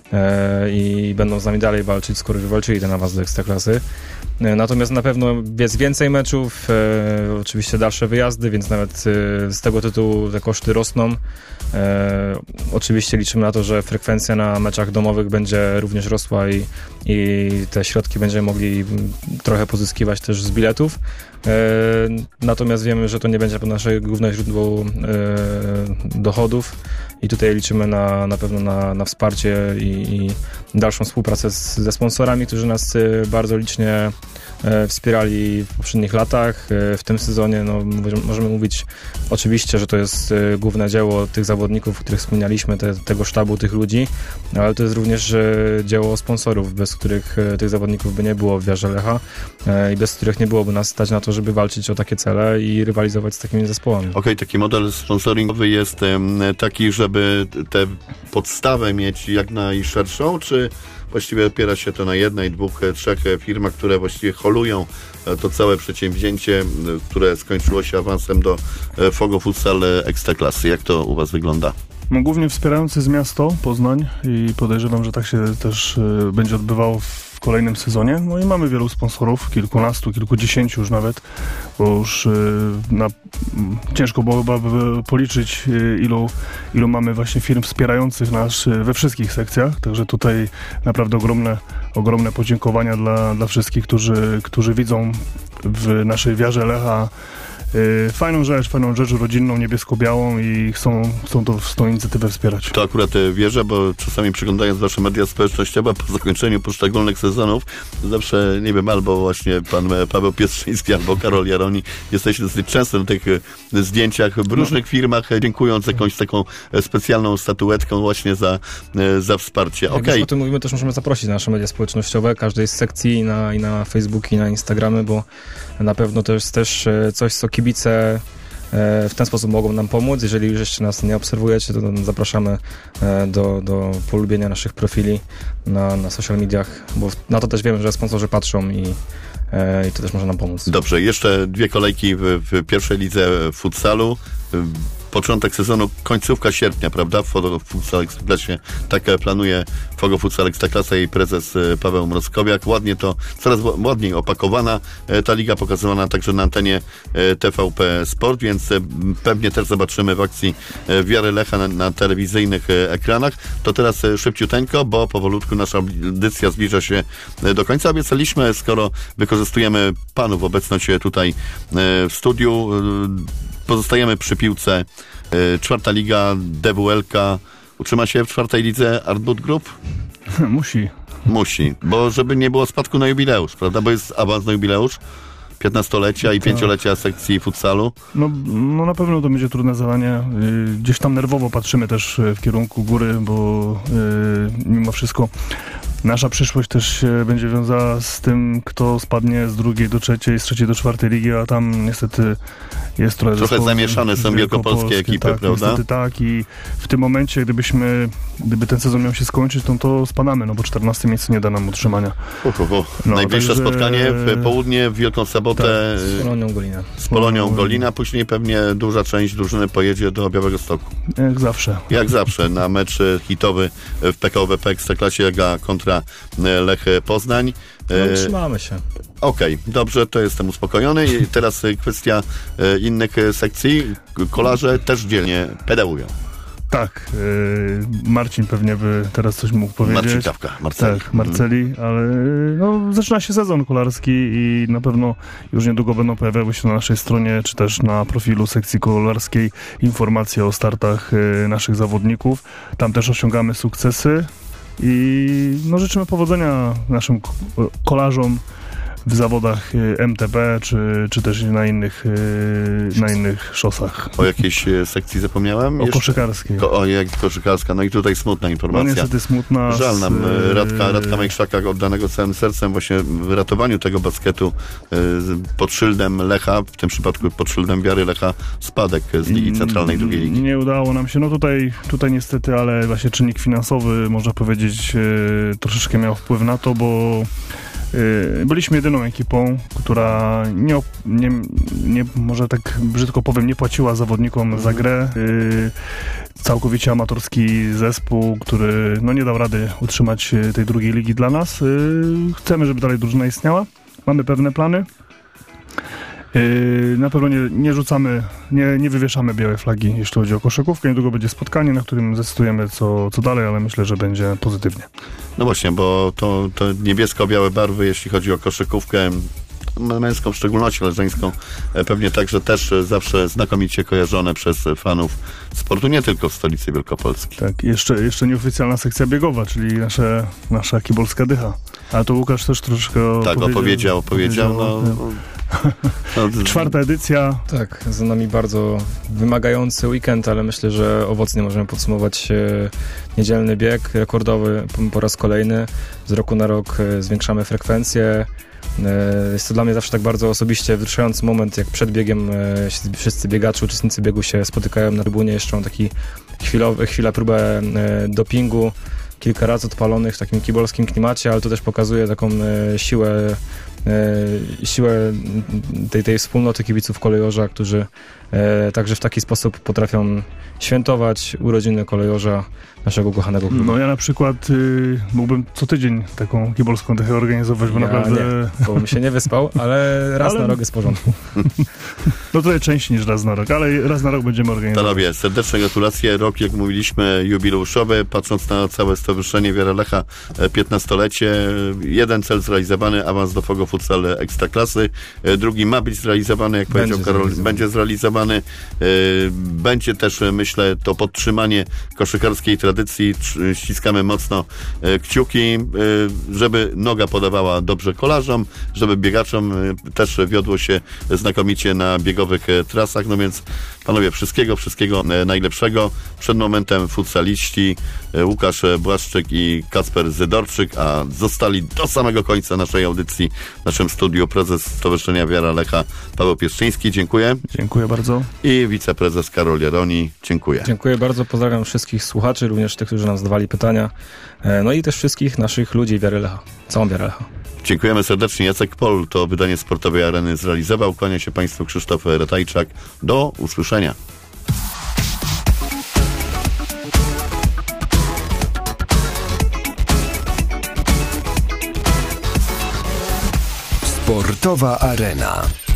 i będą z nami dalej walczyć, skoro wywalczyli ten awans do Ekstraklasy. Natomiast na pewno jest więcej meczów, oczywiście dalsze wyjazdy, więc nawet z tego tytułu te koszty rosną. Oczywiście liczymy na to, że frekwencja na meczach domowych będzie również rosła i te środki będziemy mogli trochę pozyskiwać też z biletów. Natomiast wiemy, że to nie będzie nasze główne źródło dochodów i tutaj liczymy na pewno na wsparcie i dalszą współpracę ze sponsorami, którzy nas bardzo licznie wspierali w poprzednich latach. W tym sezonie możemy mówić oczywiście, że to jest główne dzieło tych zawodników, o których wspomnialiśmy, tego sztabu, tych ludzi, ale to jest również dzieło sponsorów, bez których tych zawodników by nie było w Wiarze Lecha i bez których nie byłoby nas stać na to, żeby walczyć o takie cele i rywalizować z takimi zespołami. Okej, taki model sponsoringowy jest taki, żeby tę podstawę mieć jak najszerszą, czy właściwie opiera się to na jednej, dwóch, trzech firmach, które właściwie holują to całe przedsięwzięcie, które skończyło się awansem do Fogo Futsal Ekstraklasy. Jak to u was wygląda? Głównie wspierający z miasto Poznań i podejrzewam, że tak się też będzie odbywało w kolejnym sezonie. No i mamy wielu sponsorów, kilkunastu, kilkudziesięciu już nawet, bo już ciężko było chyba policzyć, ilu mamy właśnie firm wspierających nas we wszystkich sekcjach, także tutaj naprawdę ogromne podziękowania dla wszystkich, którzy widzą w naszej Wiarze Lecha fajną rzecz rodzinną, niebiesko-białą i chcą tą inicjatywę wspierać. To akurat wierzę, bo czasami przeglądając wasze media społecznościowe po zakończeniu poszczególnych sezonów, zawsze, nie wiem, albo właśnie pan Paweł Piestrzyński, albo Karol Jaroni, jesteście dosyć często na tych zdjęciach w różnych firmach, dziękując jakąś taką specjalną statuetką właśnie za wsparcie. Jak już o tym mówimy, też możemy zaprosić na nasze media społecznościowe, każdej z sekcji i na Facebooki, i na Instagramy, bo na pewno to jest też coś, co kibice w ten sposób mogą nam pomóc. Jeżeli już jeszcze nas nie obserwujecie, to zapraszamy do polubienia naszych profili na social mediach, bo na to też wiemy, że sponsorzy patrzą i to też może nam pomóc. Dobrze, jeszcze dwie kolejki w pierwszej lidze futsalu. początek sezonu, końcówka sierpnia, prawda? W Futsal Ekstraklasie tak planuje Fogo Futsal Ekstraklasa i prezes Paweł Mrozkowiak. Ładnie to, coraz ładniej opakowana ta liga, pokazywana także na antenie TVP Sport, więc pewnie też zobaczymy w akcji Wiary Lecha na telewizyjnych ekranach. To teraz szybciuteńko, bo powolutku nasza audycja zbliża się do końca. Obiecaliśmy, skoro wykorzystujemy panów obecność tutaj w studiu, pozostajemy przy piłce. 4. liga, DWL-ka. Utrzyma się w 4. lidze Artboot Group? Musi, bo żeby nie było spadku na jubileusz, prawda? Bo jest awans na jubileusz 15-lecia i 5-lecia sekcji futsalu. No na pewno to będzie trudne zadanie. Gdzieś tam nerwowo patrzymy też w kierunku góry, bo mimo wszystko nasza przyszłość też się będzie wiązała z tym, kto spadnie z 2. do 3., z 3. do 4. ligi, a tam niestety jest trochę zamieszane są wielkopolskie ekipy, tak, prawda? Niestety tak, i w tym momencie, gdyby ten sezon miał się skończyć, to spadamy, bo 14 miejsce nie da nam utrzymania. Najbliższe spotkanie w południe, w Wielką Sobotę z Polonią Golina. Z Polonią Golina, później pewnie duża część drużyny pojedzie do Białegostoku. Jak zawsze, na mecz hitowy w PKO BP Ekstraklasie kontra Lech Poznań. Trzymamy się. Okej, dobrze, to jestem uspokojony. I teraz kwestia innych sekcji. Kolarze też dzielnie pedałują. Tak, Marcin pewnie by teraz coś mógł powiedzieć. Marcin Czapka, Marceli. Tak, Marceli, ale zaczyna się sezon kolarski i na pewno już niedługo będą pojawiały się na naszej stronie, czy też na profilu sekcji kolarskiej informacje o startach naszych zawodników. Tam też osiągamy sukcesy i życzymy powodzenia naszym kolarzom w zawodach MTB, czy też na innych szosach. O jakiejś sekcji zapomniałem? O koszykarskiej. Koszykarska. No i tutaj smutna informacja. Niestety smutna. Żal nam Radka Majszaka, oddanego całym sercem właśnie w ratowaniu tego basketu pod szyldem Lecha, w tym przypadku pod szyldem Wiary Lecha, spadek z Ligi Centralnej II Ligi. Nie udało nam się. Tutaj niestety, ale właśnie czynnik finansowy, można powiedzieć, troszeczkę miał wpływ na to, bo byliśmy jedyną ekipą, która nie może tak brzydko powiem, nie płaciła zawodnikom za grę. Całkowicie amatorski zespół, który nie dał rady utrzymać tej 2. ligi dla nas. Chcemy, żeby dalej drużyna istniała. Mamy pewne plany. Na pewno nie rzucamy, nie wywieszamy białej flagi, jeśli chodzi o koszykówkę. Niedługo będzie spotkanie, na którym zdecydujemy co dalej, ale myślę, że będzie pozytywnie. No właśnie, bo to niebiesko-białe barwy, jeśli chodzi o koszykówkę, męską w szczególności, ale żeńską pewnie także też zawsze znakomicie kojarzone przez fanów sportu, nie tylko w stolicy Wielkopolski. Tak, jeszcze nieoficjalna sekcja biegowa, czyli nasza kibolska dycha. Ale to Łukasz też troszeczkę opowiedział. 4. edycja. Tak, za nami bardzo wymagający weekend, ale myślę, że owocnie możemy podsumować niedzielny bieg rekordowy po raz kolejny. Z roku na rok zwiększamy frekwencję. Jest to dla mnie zawsze tak bardzo osobiście wzruszający moment, jak przed biegiem wszyscy biegacze, uczestnicy biegu się spotykają na trybunie, jeszcze mam taki chwilę próbę dopingu, kilka razy odpalonych w takim kibolskim klimacie, ale to też pokazuje taką siłę tej wspólnoty kibiców kolejorza, którzy także w taki sposób potrafią świętować urodziny kolejorza, naszego kochanego klubu. Ja na przykład mógłbym co tydzień taką kibolską dychę organizować, bo naprawdę... bo bym się nie wyspał, ale raz na rok jest w porządku. Tutaj częściej niż raz na rok, ale raz na rok będziemy organizować. Panowie, serdeczne gratulacje. Rok, jak mówiliśmy, jubileuszowy. Patrząc na całe stowarzyszenie Wiara Lecha, 15-lecie. Jeden cel zrealizowany, awans do Fogo Futsal Ekstraklasy. Drugi ma być zrealizowany, jak powiedział Karol, będzie zrealizowany. Będzie też, myślę, to podtrzymanie koszykarskiej tradycji. Ściskamy mocno kciuki, żeby noga podawała dobrze kolarzom, żeby biegaczom też wiodło się znakomicie na biegowych trasach. No więc panowie, wszystkiego najlepszego. Przed momentem futsaliści Łukasz Błaszczyk i Kacper Zydorczyk, a zostali do samego końca naszej audycji w naszym studiu prezes Stowarzyszenia Wiara Lecha Paweł Pieszczyński. Dziękuję. Dziękuję bardzo. I wiceprezes Karol Jaroni. Dziękuję. Dziękuję bardzo. Pozdrawiam wszystkich słuchaczy, również tych, którzy nam zadawali pytania. No i też wszystkich naszych ludzi Wiary Lecha. Całą Wiarę Lecha. Dziękujemy serdecznie. Jacek Pol to wydanie Sportowej Areny zrealizował. Kłania się Państwu Krzysztof Ratajczak. Do usłyszenia. Sportowa Arena.